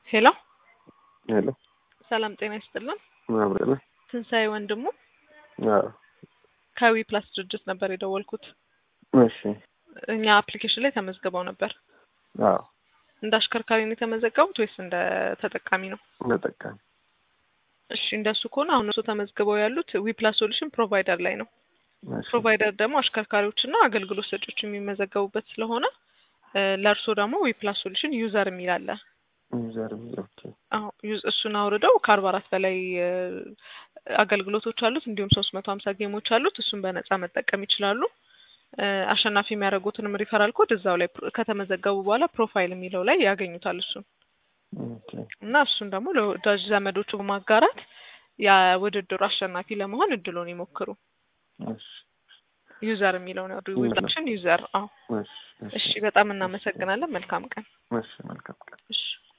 ሄሎ ሄሎ ሰላም ጤና ይስጥልን። አብረን ትንሳኤ ወንድሙ አዎ ከዊ ፕላስ ድርጅት ነበር የደወልኩት። እሺ እኛ አፕሊኬሽን ላይ ተመዝግበው ነበር። አዎ እንደ አሽከርካሪ ነው የተመዘገቡት ወይስ እንደ ተጠቃሚ ነው? ተጠቃሚ። እሺ እንደሱ ከሆነ አሁን እሱ ተመዝግበው ያሉት ዊ ፕላስ ሶሉሽን ፕሮቫይደር ላይ ነው። እሺ ፕሮቫይደር ደግሞ አሽከርካሪዎችና አገልግሎት ሰጪዎች የሚመዘገቡበት ስለሆነ ለእርሶ ደግሞ ዊ ፕላስ ሶሉሽን ዩዘር የሚል አለ። ዩዘር ኦኬ። አዎ እሱን አውርደው ከ44 በላይ አገልግሎቶች አሉት፣ እንዲሁም 350 ጌሞች አሉት። እሱን በነፃ መጠቀም ይችላሉ። አሸናፊ የሚያደርጉትንም ሪፈራል ኮድ እዛው ላይ ከተመዘገቡ በኋላ ፕሮፋይል የሚለው ላይ ያገኙታል እሱን። ኦኬ እና እሱን ደግሞ ለወዳጅ ዘመዶቹ በማጋራት የውድድሩ አሸናፊ ለመሆን እድሉን ይሞክሩ። እሺ ዩዘር የሚለው ነው ሪዊላክሽን ዩዘር። አዎ እሺ እሺ በጣም እናመሰግናለን። መልካም ቀን። እሺ መልካም ቀን። እሺ